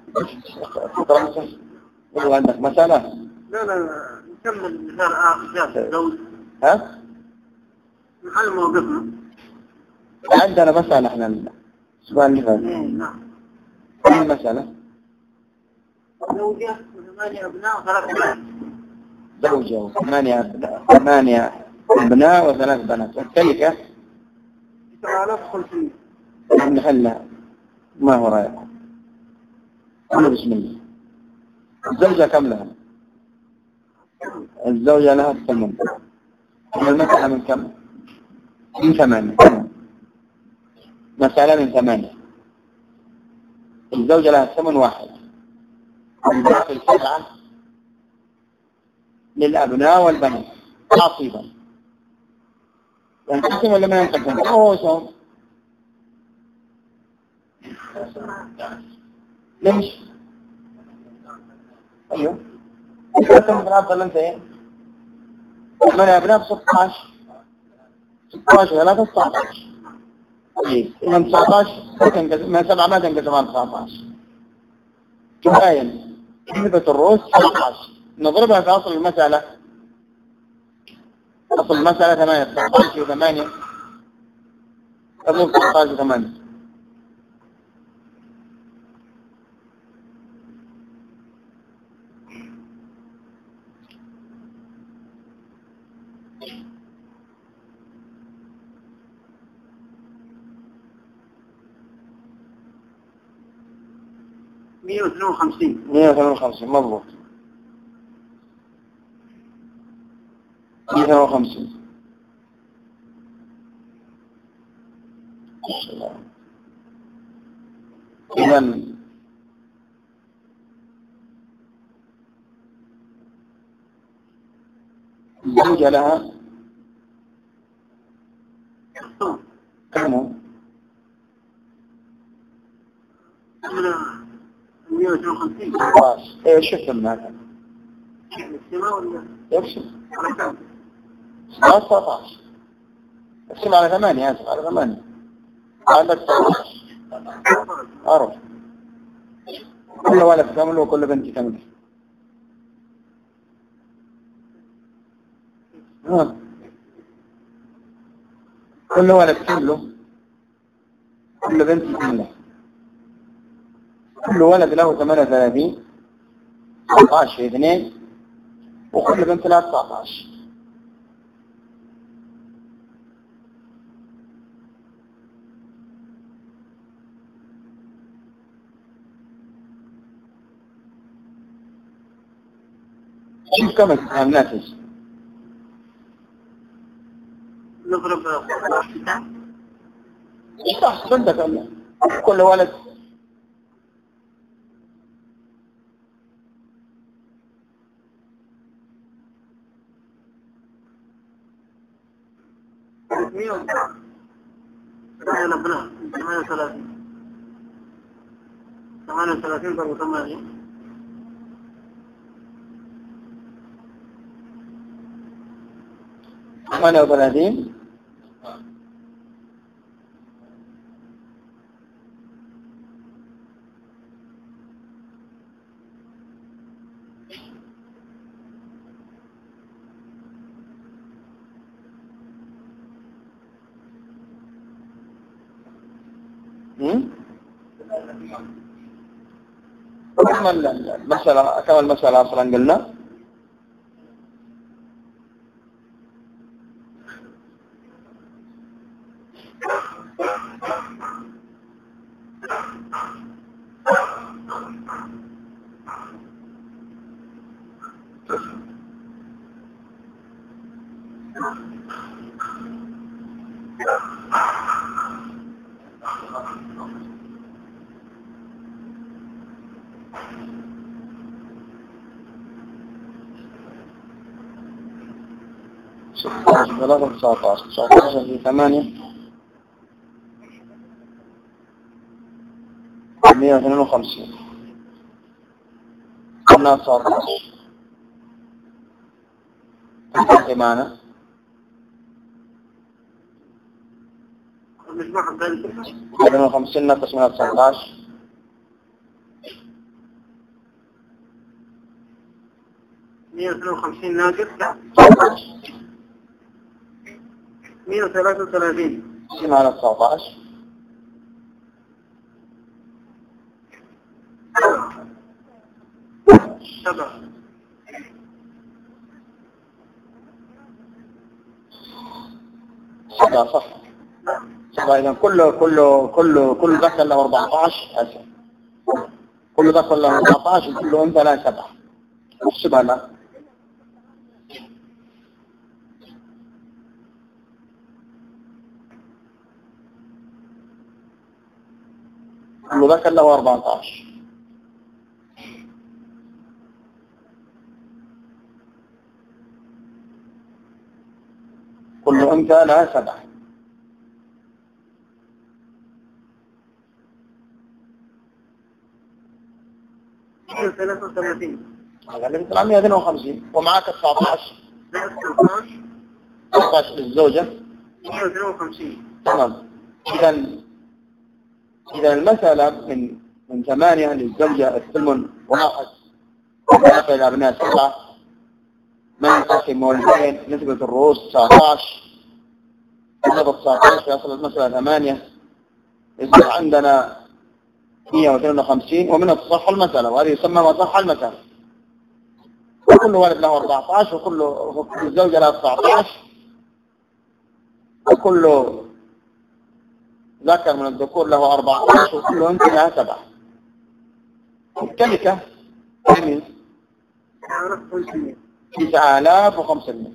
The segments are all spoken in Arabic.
والله عندك مسألة؟ لا نكمل مثال آخر زوج. ها؟ نحل موقفنا. عندنا مسألة احنا السؤال اللي فات. نعم. ايه المسألة؟ زوجة وثمانية أبناء وثلاث بنات. زوجة وثمانية أبناء وثلاث بنات. التلكة؟ 7500. نحلها. ما هو رأيك؟ قولوا بسم الله. الزوجة كم لها؟ الزوجة لها 8. المسألة من كم؟ من 8. مسألة من 8. الزوجة لها 8 واحد. الباقي 7 للأبناء والبنات تعصيبا. ينقسم ولا ما ينقسم؟ أوه ليش؟ أيوه كم بنات ولا أنت إيه؟ 8 أبناء 16 3 19. طيب إذا 19 ما 7 ما تنقسم على 19. تباين نسبة الرؤوس 19. نضربها في أصل المسألة. أصل المسألة 8 19 و8 تضرب 19 و8. مية واثنين وخمسين. 152 مضبوط. 152. إذا الزوجة لها كم هو؟ 152. ايه شوف المعنى الاجتماع ولا يقسم على كم؟ 19 اقسم على 8 اسف على 8 عندك 19 أعرف كل ولد كامل وكل بنت كامل. كل ولد كله كل بنت كاملة. كل ولد له 38 19 في 2 وكل بنت لها 19. شوف كم الناتج. نضرب صح بنتك الله كل ولد ثمانية أبناء 38 38 ضرب 8 38 المسألة كم المسألة أصلا قلنا ثلاثة 19 في 8 152 قلنا 19 تنتهي معنا مجموعة ذلك 152 ناقص من 19 152 ناقص 19. 133. قسم على 19. 7. 7 صح. 7 إذا كل ذكر له 14 أسف. كل ذكر له 14 وكل أنثى له 7. احسبها لا. كل ذكر له 14. كل أنثى لها 7. هذا اللي بيطلع 152 ومعاك 19. 19 للزوجة. 152. تمام. إذا المسألة من 8 للزوجة الثمن 1 وباقي الأبناء 7 ما ينقسم والدين نسبة الرؤوس 19 نسبة 19 يصل المسألة 8 يصبح عندنا 152 ومنها تصح المسألة وهذه يسمى مصح المسألة. وكل ولد له 14 وكل زوجة لها 19 وكل ذكر من الذكور له 14 وكل أنثى لها 7. التلكة 9500.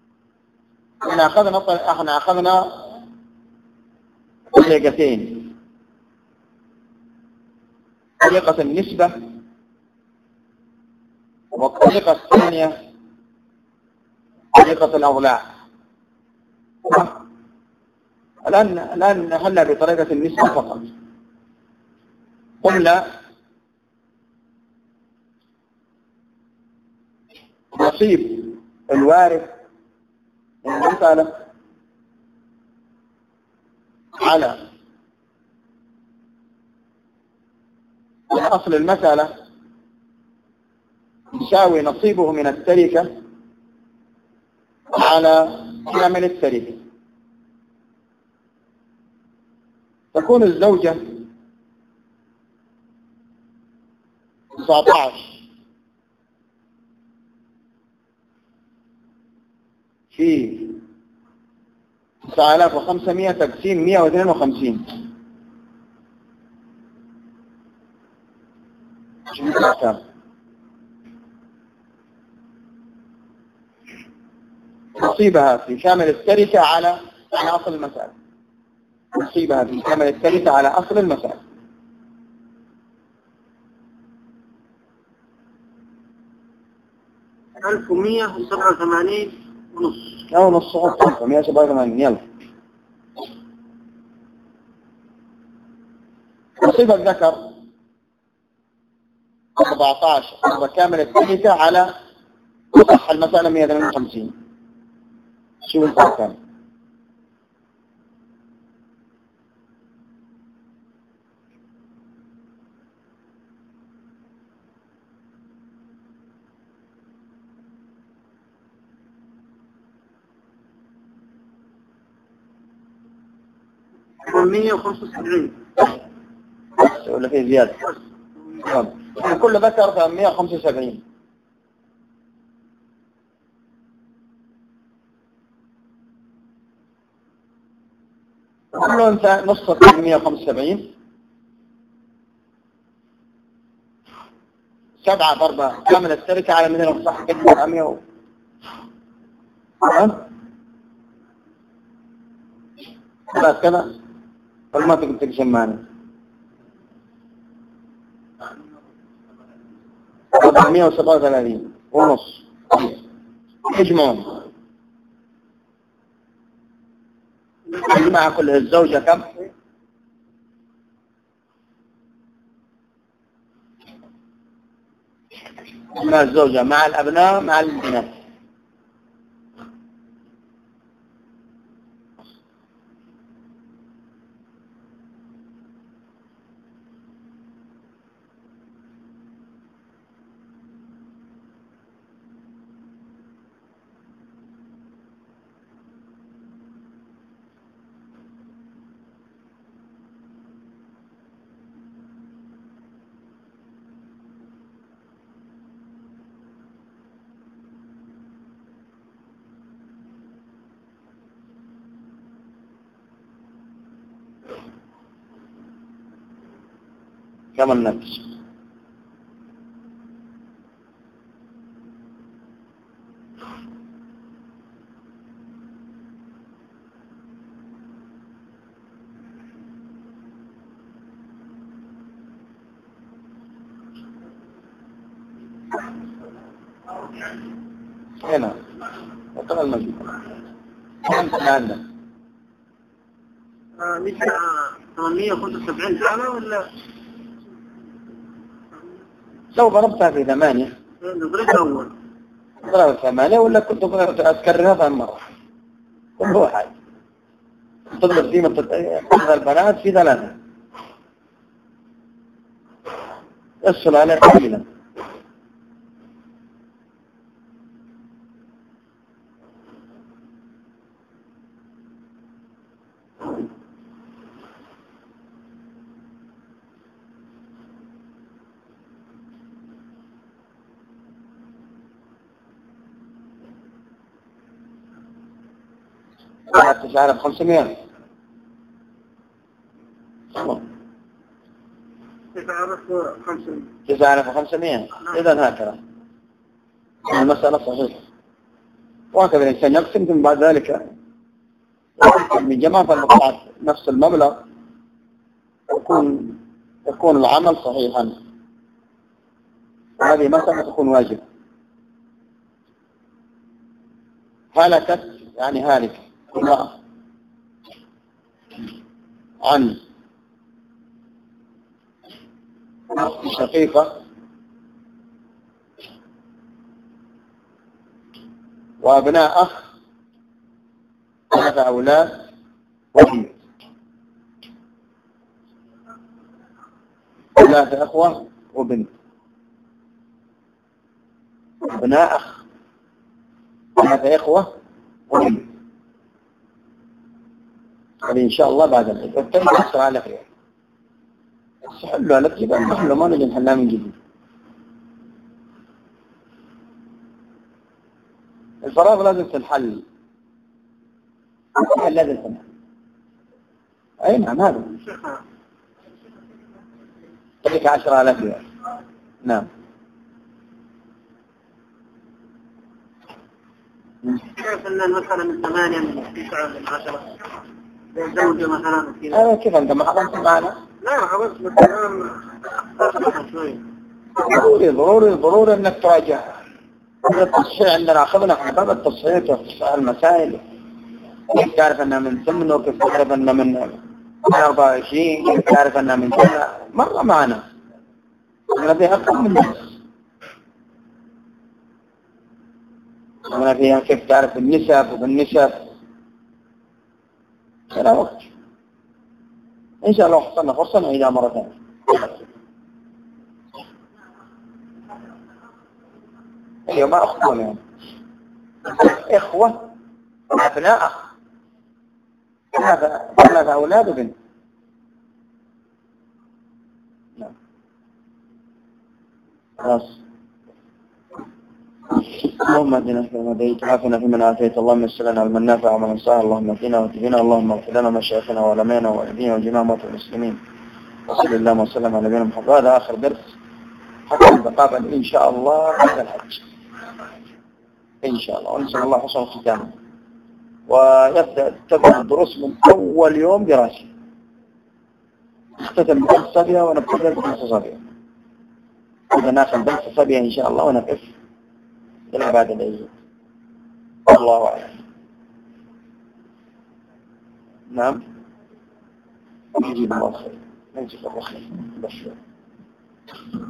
احنا أخذنا طريقتين. طريقة النسبة والطريقة الثانية طريقة الأضلاع. الآن نحلها بطريقة النسبة فقط. قلنا نصيب الوارث من المسألة على أصل المسألة يساوي نصيبه من التركة على كامل التركة. تكون الزوجة 19 في 9500 تقسيم 152. نصيبها في كامل التركة على أصل المسألة. نصيبها في كامل التركة على أصل المسألة. ألف ومية وسبعة وثمانين ونص. أو نص 187. يلا. نصيب الذكر 14 وكامل التركة على صح المسألة 152. شو الفرق؟ ومية وخمسة وسبعين. ولا في زيادة؟ كل ذكر 175. كل أنثى نصف 175. 7 ضربة كامل التركة على 200 صح كده 100. بس كذا ما تقدر تجمعني 437 ونص. اجمعهم مع كل الزوجة كم؟ مع الزوجة مع الأبناء مع البنات. قبل نفس هنا وطلع المجيد عندنا لسه 875 سنة ولا لو ضربتها في 8 نضرب أول؟ ضرب 8 ولا كنت أتكررها 8 مرة كل واحد تضرب قيمة البنات في 3 يصل عليها قليلا. تسعة 500 9,500 إذا هكذا المسألة صحيحة. وهكذا الإنسان يقسم ثم بعد ذلك من جماعة المقاطعات نفس المبلغ يكون العمل صحيحا. هذه مسألة تكون واجبة. هلكت يعني هالك امرأة عن شقيقة وأبناء أخ 3 أولاد وبنت 3 أخوة وبنت أبناء أخ 3 إخوة وبنت. هذه إن شاء الله بعد العيد والتالي تحصل على خير. حلوها لك يبقى نحلها ما نجي نحلها من جديد. الفراغ لازم تنحل. لازم تنحل. أي نعم هذا. تلك 10,000 ريال. نعم. كيف أن مثلا من 8 من 9 من 10 زوجة مثلا كذا؟ كيف أنت ما حضرت معنا؟ لا حضرت مثلا شوي. ضروري أنك تراجع. التصحيح عندنا أخذنا في باب التصحيح وتصحيح المسائل. كيف تعرف أنها من 8 وكيف تعرف أنها من 24 كيف تعرف أنها من كذا مرة معنا. أنا فيها أكثر من نفس. أنا فيها كيف تعرف النسب وبالنسب. لا وقت. إن شاء الله حصلنا فرصة نعيدها مرة ثانية. اليوم ما أخوة يعني. إخوة أبناء أخ 3 أولاد وبنت. نعم. خلاص. اللهم اهدنا فيمن هديت وعافنا فيمن عافيت اللهم يسر لنا علما نافعا وعملا صالحا اللهم اهدنا واهدنا اللهم اغفر لنا مشايخنا وعلمائنا ووالدينا وجميع موتى المسلمين وصلى الله وسلم على نبينا محمد. هذا آخر درس حتى نتقابل إن شاء الله بعد الحج إن شاء الله ونسأل الله حسن الختام. وتبدأ الدروس من أول يوم دراسي نختتم بدرس صبية ونبتدأ بدرس صبية. إذا ناخذ درس صبية إن شاء الله ونقف إلى بعد العيد. الله أعلم. نعم نجيب الله خير نجيب الله خير بشر.